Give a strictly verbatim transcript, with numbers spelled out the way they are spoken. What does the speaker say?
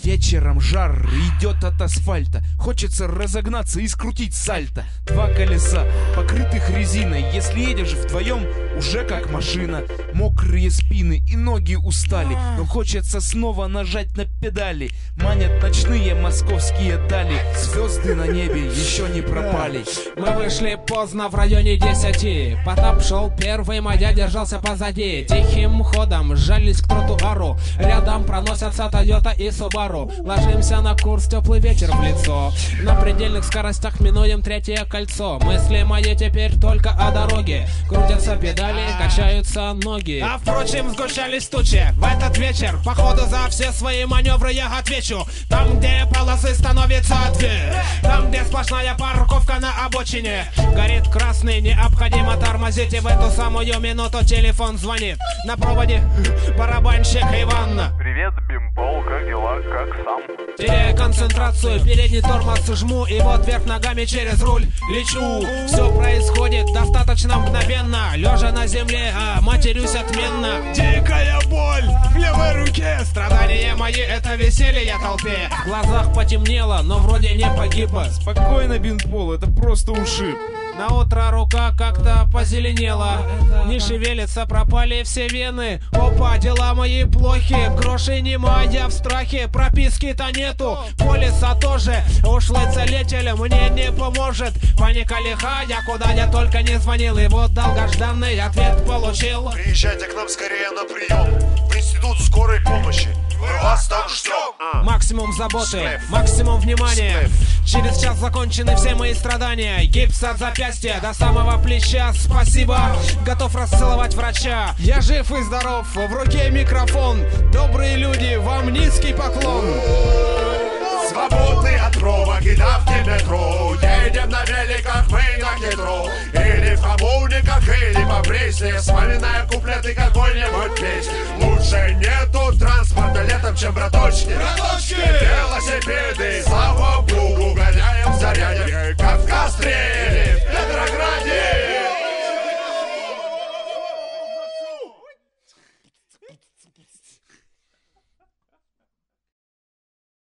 Вечером жар идет от асфальта. Хочется разогнаться и скрутить сальто. Два колеса, покрытых резиной. Если едешь вдвоем, уже как машина. Мокрые спины и ноги устали, но хочется снова нажать на педали. Манят ночные московские дали. Звезды на небе еще не пропали. Мы вышли поздно в районе десяти. Потап шел первым, а я держался позади. Тихим ходом сжались к тротуару. Рядом проносятся Тойота и Субару. Ложимся на курс, теплый ветер в лицо. На предельных скоростях минуем третье кольцо. Мысли мои теперь только о дороге. Крутятся педали, качаются ноги. А впрочем, сгущались тучи в этот вечер. Походу за все свои маневры я отвечу. Там, где полосы становятся две. Там, где сплошная парковка на обочине. Горит красный, необходимо тормозить. И в эту самую минуту телефон звонит. На проводе барабанщик Иван. Привет, Бимпол, как дела, как сам? Теряя концентрацию, передний тормоз жму. И вот вверх ногами через руль лечу. Все происходит достаточно мгновенно. Лежа на земле, а матерюсь отменно. Дикая боль в левой руке. Страдания мои — это веселье толпе. В глазах потемнело, но вроде не погиба. Спокойно, Бимпол, это просто ушиб. На утро рука как-то позеленела. Не шевелится, пропали все вены. Опа, дела мои плохи. Грошей нема, я в страхе. Прописки-то нету, полиса тоже. Ушлый целитель мне не поможет. Паника лиха, я куда я только не звонил. И вот долгожданный ответ получил. Приезжайте к нам скорее на прием в институт скорой помощи. Мы вас там ждем. Максимум заботы, максимум внимания. Через час закончены все мои страдания. Гипс от запястья до самого плеча. Спасибо, готов расцеловать врача. Я жив и здоров, в руке микрофон. Добрые люди, вам низкий поклон. Свободны от пробок и давки метро. Едем на великах мы на хитро. Или в коммуниках, или по Бресте. Вспоминаем куплеты какой-нибудь песни. Лучше нету транспорта летом, чем браточки. Браточки! Велосипеды, слава богу, гоняем в заряде. Кавказ три.